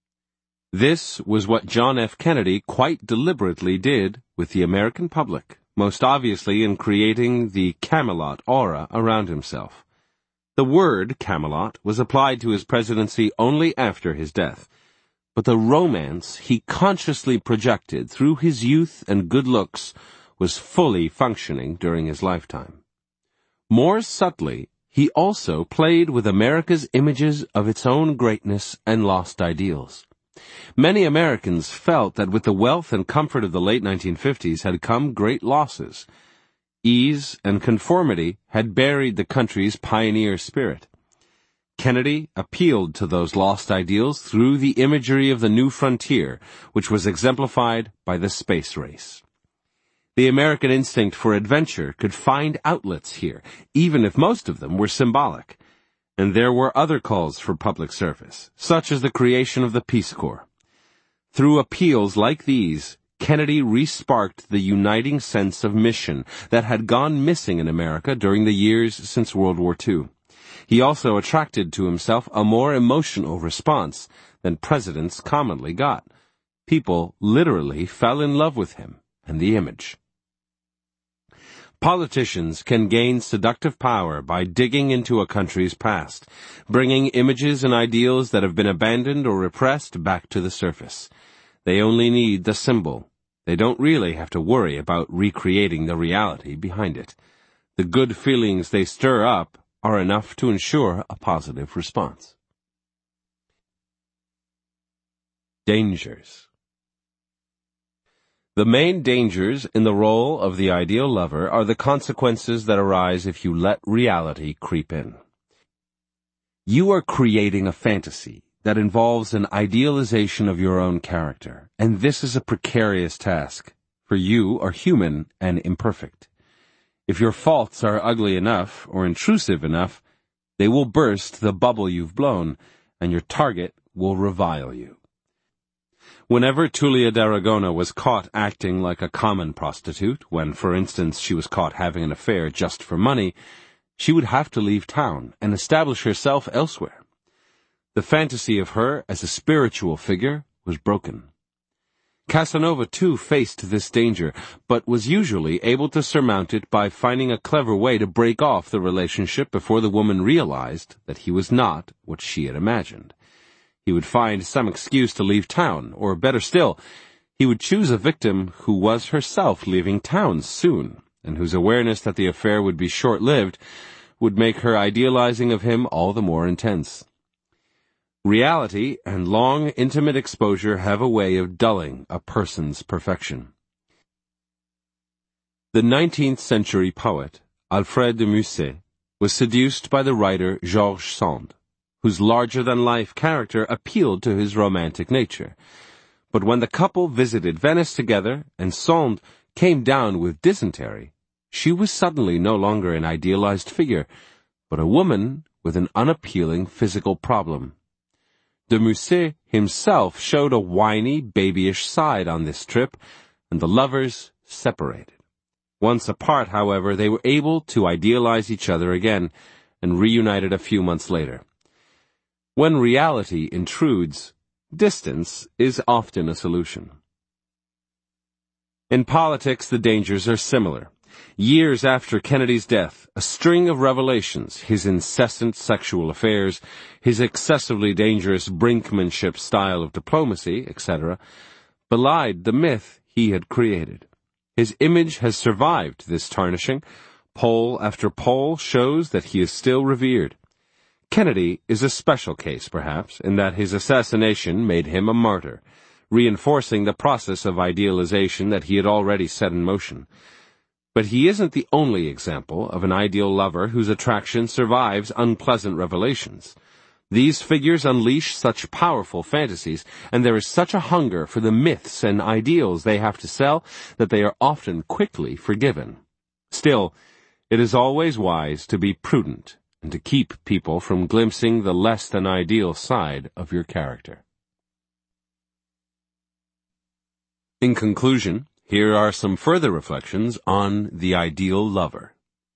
This was what John F. Kennedy quite deliberately did with the American public most obviously in creating the Camelot aura around himself. The word Camelot was applied to his presidency only after his death, but the romance he consciously projected through his youth and good looks was fully functioning during his lifetime. More subtly, he also played with America's images of its own greatness and lost ideals. Many Americans felt that with the wealth and comfort of the late nineteen fifties had come great losses. Ease and conformity had buried the country's pioneer spirit. Kennedy appealed to those lost ideals through the imagery of the new frontier, which was exemplified by the space race. The American instinct for adventure could find outlets here, even if most of them were symbolic. And there were other calls for public service, such as the creation of the Peace Corps. Through appeals like these, Kennedy re-sparked the uniting sense of mission that had gone missing in America during the years since World War Two. He also attracted to himself a more emotional response than presidents commonly got. People literally fell in love with him and the image. Politicians can gain seductive power by digging into a country's past, bringing images and ideals that have been abandoned or repressed back to the surface. They only need the symbol. They don't really have to worry about recreating the reality behind it. The good feelings they stir up are enough to ensure a positive response. Dangers. The main dangers in the role of the ideal lover are the consequences that arise if you let reality creep in. You are creating a fantasy that involves an idealization of your own character, and this is a precarious task, for you are human and imperfect. If your faults are ugly enough or intrusive enough, they will burst the bubble you've blown, and your target will revile you. Whenever Tulia d'Aragona was caught acting like a common prostitute, when, for instance, she was caught having an affair just for money, she would have to leave town and establish herself elsewhere. The fantasy of her as a spiritual figure was broken. Casanova, too, faced this danger, but was usually able to surmount it by finding a clever way to break off the relationship before the woman realized that he was not what she had imagined. He would find some excuse to leave town, or better still, he would choose a victim who was herself leaving town soon, and whose awareness that the affair would be short-lived would make her idealizing of him all the more intense. Reality and long, intimate exposure have a way of dulling a person's perfection. The nineteenth century poet, Alfred de Musset, was seduced by the writer Georges Sand, whose larger-than-life character appealed to his romantic nature. But when the couple visited Venice together and Sand came down with dysentery, she was suddenly no longer an idealized figure, but a woman with an unappealing physical problem. De Musset himself showed a whiny, babyish side on this trip, and the lovers separated. Once apart, however, they were able to idealize each other again, and reunited a few months later. When reality intrudes, distance is often a solution. In politics, the dangers are similar. Years after Kennedy's death, a string of revelations, his incessant sexual affairs, his excessively dangerous brinkmanship style of diplomacy, et cetera, belied the myth he had created. His image has survived this tarnishing. Poll after poll shows that he is still revered. Kennedy is a special case, perhaps, in that his assassination made him a martyr, reinforcing the process of idealization that he had already set in motion. But he isn't the only example of an ideal lover whose attraction survives unpleasant revelations. These figures unleash such powerful fantasies, and there is such a hunger for the myths and ideals they have to sell that they are often quickly forgiven. Still, it is always wise to be prudent and to keep people from glimpsing the less-than-ideal side of your character. In conclusion, here are some further reflections on the ideal lover.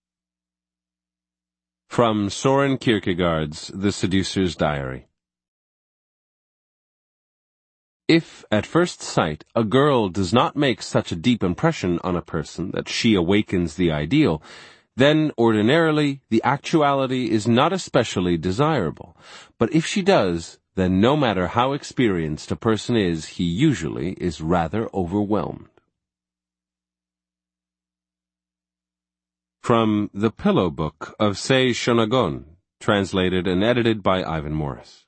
From Soren Kierkegaard's The Seducer's Diary. If, at first sight, a girl does not make such a deep impression on a person that she awakens the ideal, then ordinarily the actuality is not especially desirable. But if she does, then no matter how experienced a person is, he usually is rather overwhelmed. From The Pillow Book of Sei Shonagon, translated and edited by Ivan Morris.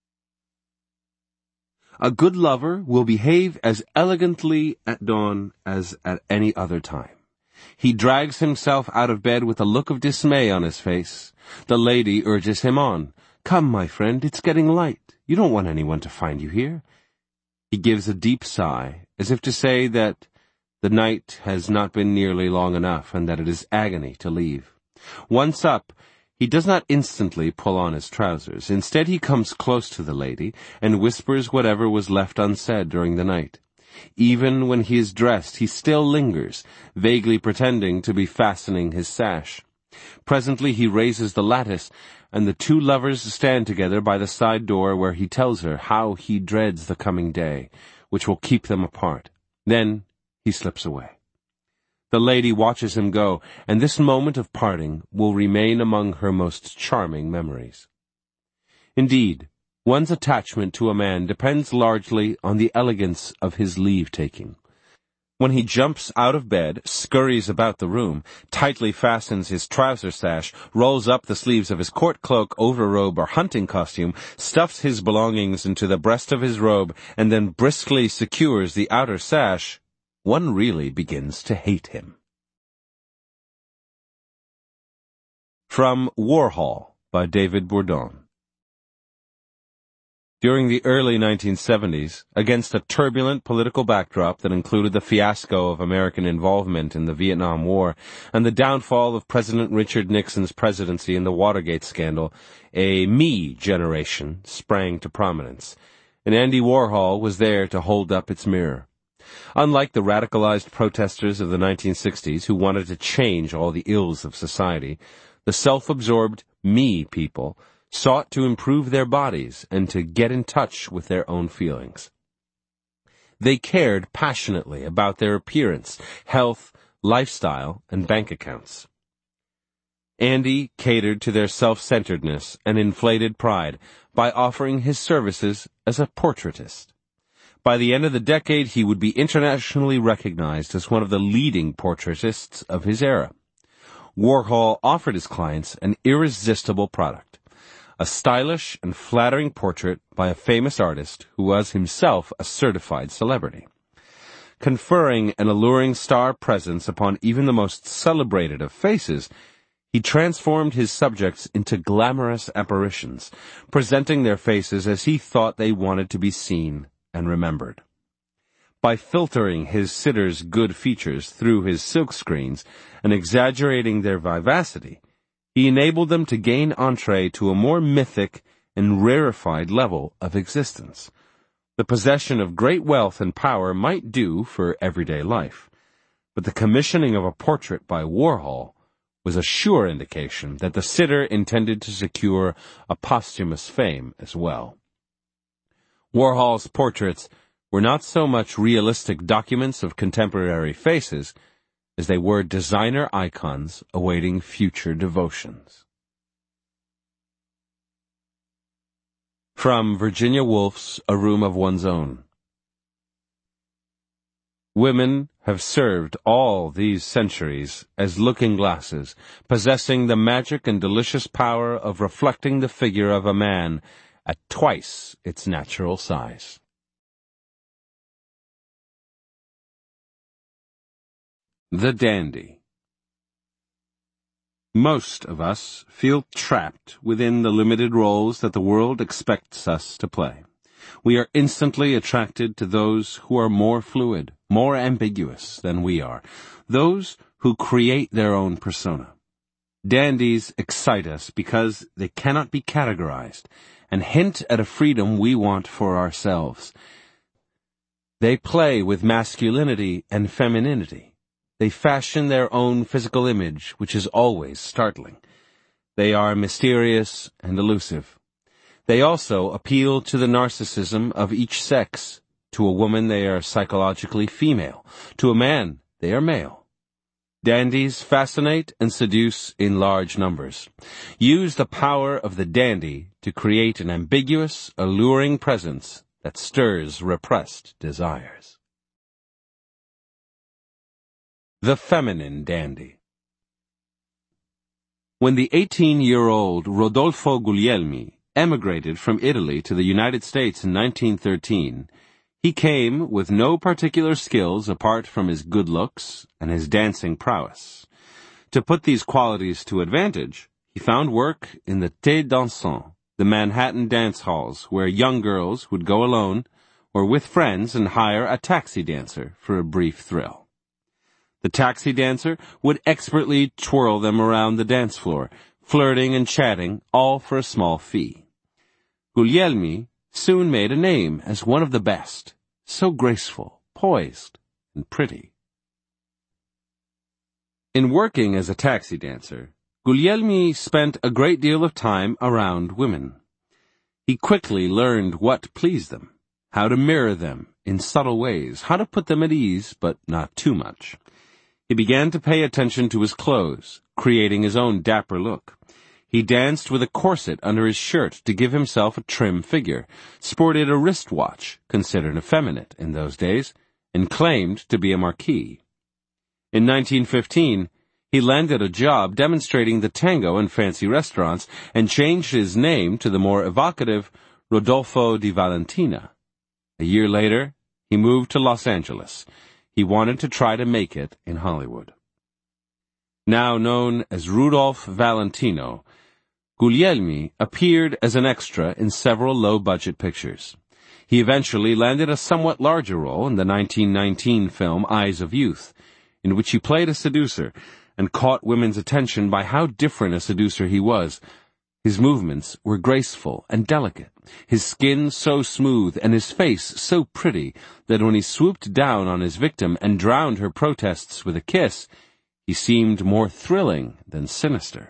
A good lover will behave as elegantly at dawn as at any other time. He drags himself out of bed with a look of dismay on his face. The lady urges him on. "Come, my friend, it's getting light. You don't want anyone to find you here." He gives a deep sigh, as if to say that the night has not been nearly long enough and that it is agony to leave. Once up, he does not instantly pull on his trousers. Instead, he comes close to the lady and whispers whatever was left unsaid during the night. Even when he is dressed, he still lingers, vaguely pretending to be fastening his sash. Presently he raises the lattice, and the two lovers stand together by the side door where he tells her how he dreads the coming day, which will keep them apart. Then he slips away. The lady watches him go, and this moment of parting will remain among her most charming memories. Indeed, one's attachment to a man depends largely on the elegance of his leave-taking. When he jumps out of bed, scurries about the room, tightly fastens his trouser sash, rolls up the sleeves of his court cloak, overrobe, or hunting costume, stuffs his belongings into the breast of his robe, and then briskly secures the outer sash, one really begins to hate him. From Warhol by David Bourdon. During the early nineteen seventies, against a turbulent political backdrop that included the fiasco of American involvement in the Vietnam War and the downfall of President Richard Nixon's presidency in the Watergate scandal, a me generation sprang to prominence, and Andy Warhol was there to hold up its mirror. Unlike the radicalized protesters of the nineteen sixties who wanted to change all the ills of society, the self-absorbed me people sought to improve their bodies and to get in touch with their own feelings. They cared passionately about their appearance, health, lifestyle, and bank accounts. Andy catered to their self-centeredness and inflated pride by offering his services as a portraitist. By the end of the decade, he would be internationally recognized as one of the leading portraitists of his era. Warhol offered his clients an irresistible product, a stylish and flattering portrait by a famous artist who was himself a certified celebrity. Conferring an alluring star presence upon even the most celebrated of faces, he transformed his subjects into glamorous apparitions, presenting their faces as he thought they wanted to be seen and remembered. By filtering his sitters' good features through his silkscreens and exaggerating their vivacity, he enabled them to gain entree to a more mythic and rarefied level of existence. The possession of great wealth and power might do for everyday life, but the commissioning of a portrait by Warhol was a sure indication that the sitter intended to secure a posthumous fame as well. Warhol's portraits were not so much realistic documents of contemporary faces as they were designer icons awaiting future devotions. From Virginia Woolf's A Room of One's Own. Women have served all these centuries as looking-glasses, possessing the magic and delicious power of reflecting the figure of a man at twice its natural size. The Dandy. Most of us feel trapped within the limited roles that the world expects us to play. We are instantly attracted to those who are more fluid, more ambiguous than we are, those who create their own persona. Dandies excite us because they cannot be categorized and hint at a freedom we want for ourselves. They play with masculinity and femininity. They fashion their own physical image, which is always startling. They are mysterious and elusive. They also appeal to the narcissism of each sex, To a woman, they are psychologically female. To a man, they are male. Dandies fascinate and seduce in large numbers. Use the power of the dandy to create an ambiguous, alluring presence that stirs repressed desires. The feminine dandy. When the eighteen-year-old Rodolfo Guglielmi emigrated from Italy to the United States in nineteen thirteen, he came with no particular skills apart from his good looks and his dancing prowess. To put these qualities to advantage, he found work in the Thé Dansant, the Manhattan dance halls, where young girls would go alone or with friends and hire a taxi dancer for a brief thrill. The taxi dancer would expertly twirl them around the dance floor, flirting and chatting, all for a small fee. Guglielmi soon made a name as one of the best, so graceful, poised, and pretty. In working as a taxi dancer, Guglielmi spent a great deal of time around women. He quickly learned what pleased them, how to mirror them in subtle ways, how to put them at ease, but not too much. He began to pay attention to his clothes, creating his own dapper look. He danced with a corset under his shirt to give himself a trim figure, sported a wristwatch, considered effeminate in those days, and claimed to be a marquis. In nineteen fifteen, he landed a job demonstrating the tango in fancy restaurants and changed his name to the more evocative Rodolfo di Valentina. A year later, he moved to Los Angeles. He wanted to try to make it in Hollywood. Now known as Rudolph Valentino, Guglielmi appeared as an extra in several low-budget pictures. He eventually landed a somewhat larger role in the nineteen nineteen film Eyes of Youth, in which he played a seducer and caught women's attention by how different a seducer he was. His movements were graceful and delicate, his skin so smooth and his face so pretty that when he swooped down on his victim and drowned her protests with a kiss, he seemed more thrilling than sinister.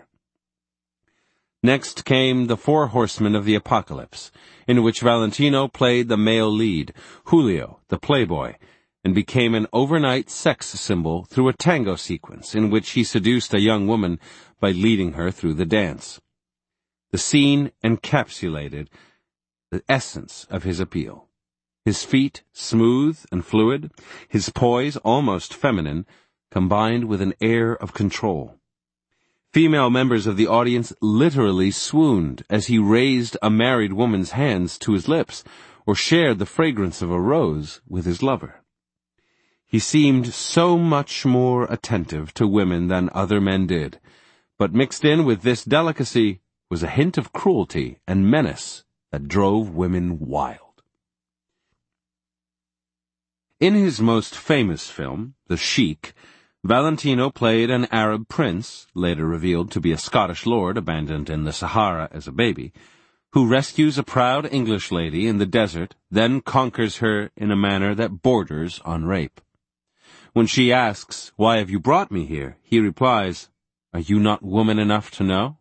Next came The Four Horsemen of the Apocalypse, in which Valentino played the male lead, Julio, the playboy, and became an overnight sex symbol through a tango sequence in which he seduced a young woman by leading her through the dance. The scene encapsulated the essence of his appeal. His feet, smooth and fluid, his poise almost feminine, combined with an air of control. Female members of the audience literally swooned as he raised a married woman's hands to his lips or shared the fragrance of a rose with his lover. He seemed so much more attentive to women than other men did, but mixed in with this delicacy was a hint of cruelty and menace that drove women wild. In his most famous film, The Sheik, Valentino played an Arab prince, later revealed to be a Scottish lord abandoned in the Sahara as a baby, who rescues a proud English lady in the desert, then conquers her in a manner that borders on rape. When she asks, "Why have you brought me here?" he replies, "Are you not woman enough to know?"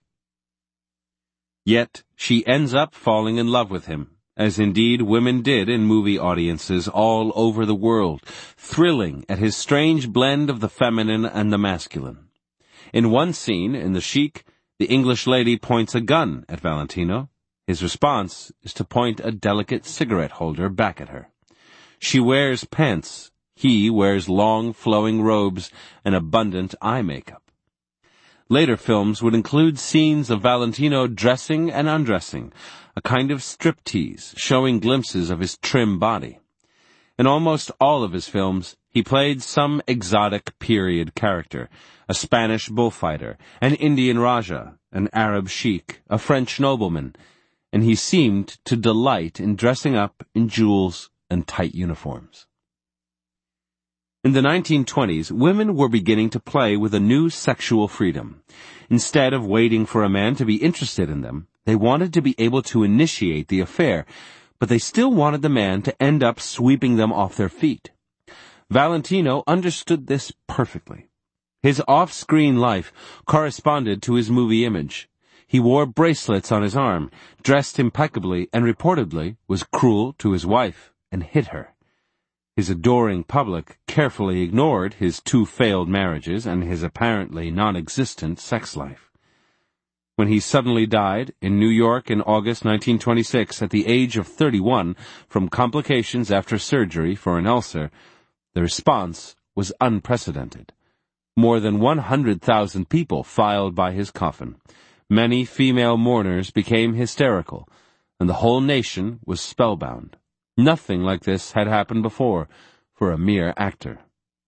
Yet she ends up falling in love with him, as indeed women did in movie audiences all over the world, thrilling at his strange blend of the feminine and the masculine. In one scene in The Sheik, the English lady points a gun at Valentino. His response is to point a delicate cigarette holder back at her. She wears pants. He wears long, flowing robes and abundant eye makeup. Later films would include scenes of Valentino dressing and undressing, a kind of striptease, showing glimpses of his trim body. In almost all of his films, he played some exotic period character, a Spanish bullfighter, an Indian Raja, an Arab sheik, a French nobleman, and he seemed to delight in dressing up in jewels and tight uniforms. In the nineteen twenties, women were beginning to play with a new sexual freedom. Instead of waiting for a man to be interested in them, they wanted to be able to initiate the affair, but they still wanted the man to end up sweeping them off their feet. Valentino understood this perfectly. His off-screen life corresponded to his movie image. He wore bracelets on his arm, dressed impeccably, and reportedly was cruel to his wife and hit her. His adoring public carefully ignored his two failed marriages and his apparently non-existent sex life. When he suddenly died in New York in August nineteen twenty-six at the age of thirty-one from complications after surgery for an ulcer, the response was unprecedented. More than one hundred thousand people filed by his coffin. Many female mourners became hysterical, and the whole nation was spellbound. Nothing like this had happened before for a mere actor.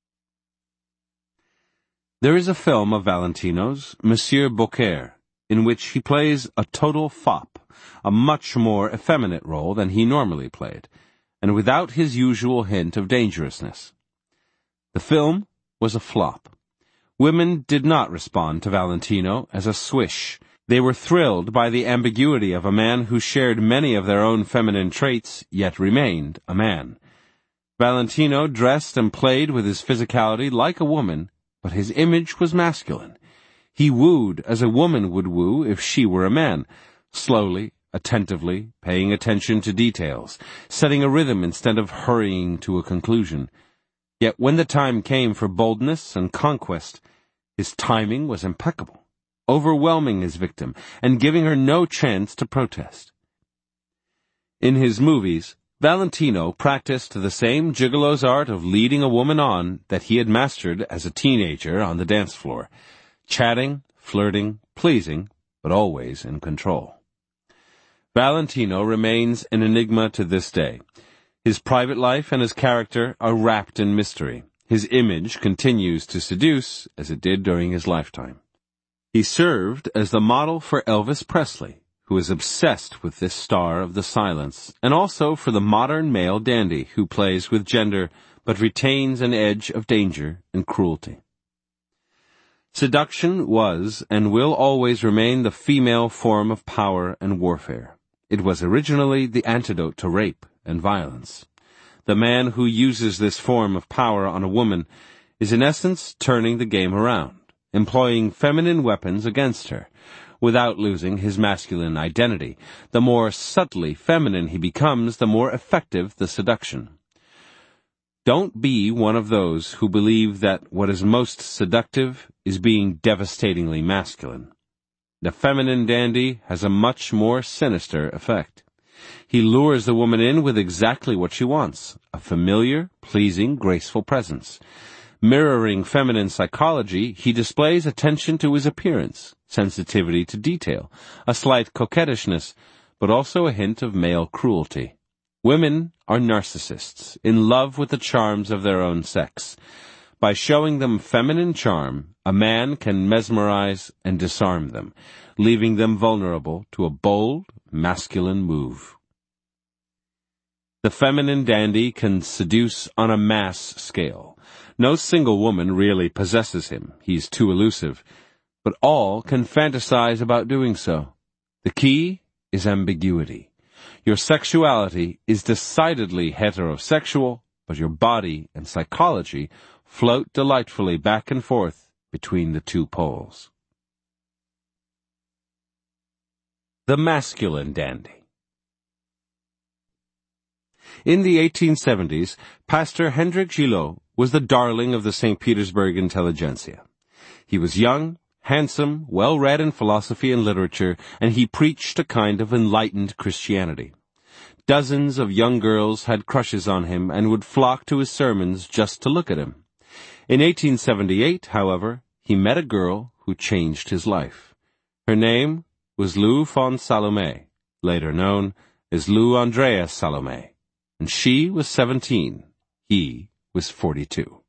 There is a film of Valentino's, Monsieur Beaucaire, in which he plays a total fop, a much more effeminate role than he normally played, and without his usual hint of dangerousness. The film was a flop. Women did not respond to Valentino as a swish. They were thrilled by the ambiguity of a man who shared many of their own feminine traits, yet remained a man. Valentino dressed and played with his physicality like a woman, but his image was masculine. He wooed as a woman would woo if she were a man, slowly, attentively, paying attention to details, setting a rhythm instead of hurrying to a conclusion. Yet when the time came for boldness and conquest, his timing was impeccable, overwhelming his victim and giving her no chance to protest. In his movies, Valentino practiced the same gigolo's art of leading a woman on that he had mastered as a teenager on the dance floor, chatting, flirting, pleasing, but always in control. Valentino remains an enigma to this day. His private life and his character are wrapped in mystery. His image continues to seduce, as it did during his lifetime. He served as the model for Elvis Presley, who is obsessed with this star of the silence, and also for the modern male dandy who plays with gender but retains an edge of danger and cruelty. Seduction was and will always remain the female form of power and warfare. It was originally the antidote to rape and violence. The man who uses this form of power on a woman is in essence turning the game around, employing feminine weapons against her, without losing his masculine identity. The more subtly feminine he becomes, the more effective the seduction. Don't be one of those who believe that what is most seductive is being devastatingly masculine. The feminine dandy has a much more sinister effect. He lures the woman in with exactly what she wants, a familiar, pleasing, graceful presence. Mirroring feminine psychology, he displays attention to his appearance, sensitivity to detail, a slight coquettishness, but also a hint of male cruelty. Women are narcissists, in love with the charms of their own sex. By showing them feminine charm, a man can mesmerize and disarm them, leaving them vulnerable to a bold, masculine move. The feminine dandy can seduce on a mass scale. No single woman really possesses him. He's too elusive. But all can fantasize about doing so. The key is ambiguity. Your sexuality is decidedly heterosexual, but your body and psychology float delightfully back and forth between the two poles. The masculine dandy. In the eighteen seventies, Pastor Hendrik Gillot was the darling of the Saint Petersburg intelligentsia. He was young, handsome, well-read in philosophy and literature, and he preached a kind of enlightened Christianity. Dozens of young girls had crushes on him and would flock to his sermons just to look at him. In eighteen seventy-eight, however, he met a girl who changed his life. Her name was Lou von Salome, later known as Lou Andreas Salome, and she was seventeen. He was forty-two.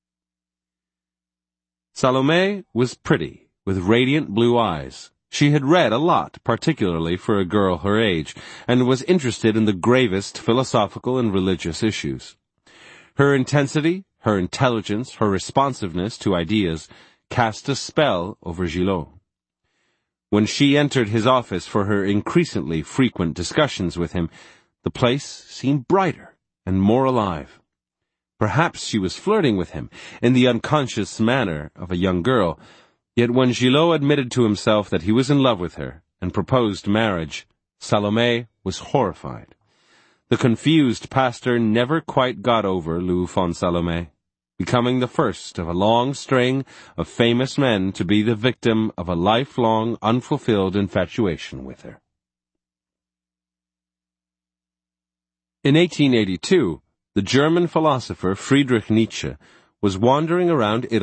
Salome was pretty, with radiant blue eyes. She had read a lot, particularly for a girl her age, and was interested in the gravest philosophical and religious issues. Her intensity, her intelligence, her responsiveness to ideas cast a spell over Gillot. When she entered his office for her increasingly frequent discussions with him, the place seemed brighter and more alive. Perhaps she was flirting with him in the unconscious manner of a young girl, yet when Gillot admitted to himself that he was in love with her and proposed marriage, Salome was horrified. The confused pastor never quite got over Lou von Salome, becoming the first of a long string of famous men to be the victim of a lifelong, unfulfilled infatuation with her. In eighteen eighty-two, the German philosopher Friedrich Nietzsche was wandering around Italy